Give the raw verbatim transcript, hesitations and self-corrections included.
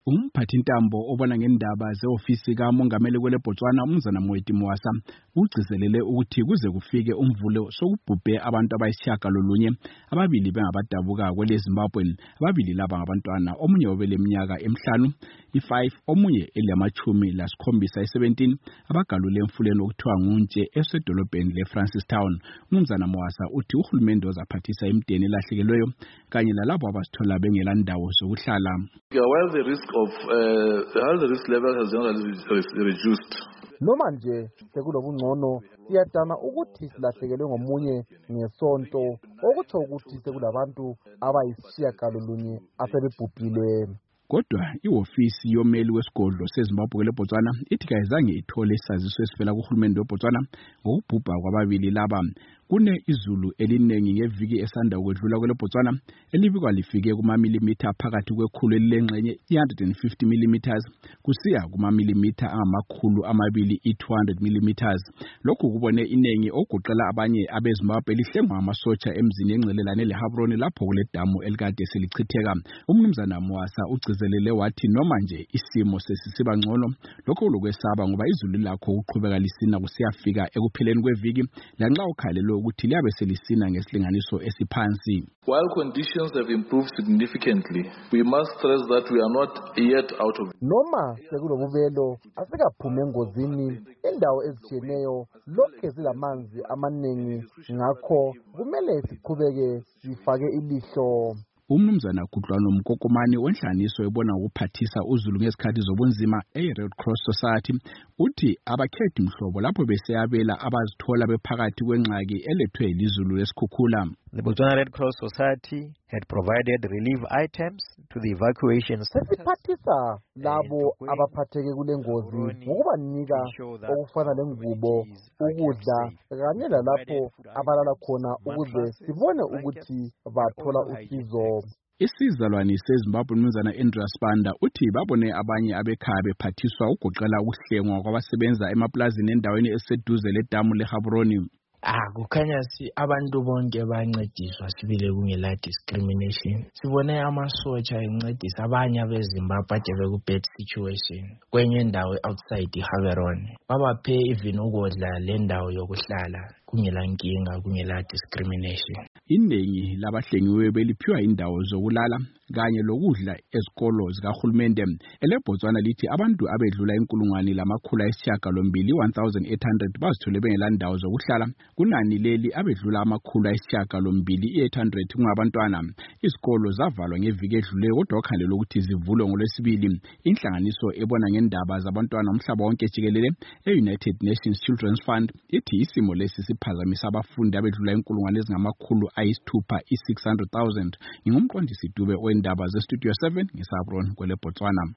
Umphathintambo obona ngendaba ze-ofisi kamongameli kwele Botswana umnumzana Mweti Mwasa ugcizelele ukuthi kuze kufike umvulo sokubhubhe abantu abayisishiyagalolunye, ababili bengabadabuka kwele Zimbabwe, ababili laba ngabantwana, omunye obeleminyaka emihlanu i-five, omunye eliamachumi lasikhombisa i-seventeen, abagalule emfuleni okuthiwa nguNtshe esedolobheni le-Francistown. Umnumzana Mwasa uthi uhulumende uzaphathisa imideni elahlekelweyo kanye lalabo abazithola bengela ndawo zokuhlala. While the risk of uh, while the risk level has generally reduced, noma nje sekulobungcono siyadana ukuthi silahlekelwe ngomunye ngesonto, okuthi ukuthi sekulabantu abayisishiyagalolunye asebebhubhile. Kodwa iofisi yomeli wesigodlo seZimbabwe le Botswana ithi kayizange ithole isaziso esivela kuhulumende weBotswana ngokubhubha kwababili laba. Kune izulu elinengi ngeviki esanda ukwedlula kwele Botswana elibikwa lifike kumamilimitha phakathi kwekhulu elilengxenye one hundred fifty millimeters kusiya kumamilimitha angamakhulu amabili i-two hundred millimeters. Lokhu kubone inengi okugoqela abanye abeZimbabwe lihlengwa amasotsha emzini engcelelane leHabroni lapho kule damu elikade selichitheka. Umnumzana Mwasa ugcizelele wathi noma nje isimo sesisiba ngcono, lokho lokwesaba ngoba izulu lakho uqhubeka lisina kusiyafika ekupheleni kweviki lanxa ukhalelo ukuthi liyabe selisina ngesilinganiso esiphansi. While conditions have improved significantly, we must stress that we are not yet out of it. Noma sekulobubelo asikaphumi engozini, indawo ezitshiyeneyo lokhe zilamanzi amaningi, ngakho kumele siqhubeke sifake ilihlo. Umnumzana Kudlwano Mkokomane wenhlaniso ebona ukuphathisa uzulu ngezikhathi zobunzima e-Red Cross Society uthi abakhethi mhlobo lapho beseyabela abazithola bephakathi kwengxaki elethwe yizulu lesikhukhula. The Botswana Red Cross Society had provided relief items to the evacuation centers. Siphathisa labo abaphatheke kule ngozi ngokubanika okufana lengubo, ukudla kanye lalapho abalala khona ukuze sibone ukuthi bathola usizo. Isizalwane seZimbabwe umnumzana Andrew Spanda uthi babone abanye abekhaya bephathiswa ukugoqela ukuhlengwa kwabasebenza emaplazini endaweni eseduze ledamu leHabroni. Ah, kukhanya si abantu bonke bancediswa sibile kungela discrimination. Sibone amasotsha encedisa abanye abeZimbabwe ade beku-bad situation kwenye indawo outside iHabroni. Babaphe even ukudla lendawo yokuhlala kungela nkinga, kungela discrimination. Iningi labahlengiwe beliphiwa indawo zokulala kanye lokudla ezikolo zikahulumende. EleBotswana lithi abantu abedlula inkulungwane lamakhulu ayisishiyagalombili one thousand eight hundred bazithole bengela ndawo zokuhlala. Kunani leli abedlula amakhulu ayisishiyagalombili eight hundred kungabantwana. Izikolo zavalwa ngeviki edluleyo kodwa okhangelelwe ukuthi zivulwe ngoLwesibili. Inhlanganiso ebona ngendaba zabantwana umhlaba wonke jikelele e-United Nations Children's Fund ithi isimo lesi siphazamisa abafundi abedlula inkulungwane ezingamakhulu ayisithupha i-six hundred thousand. Ngingumqondisi Dube wendaba ze-Studio seven ngeSabroni kwele Botswana.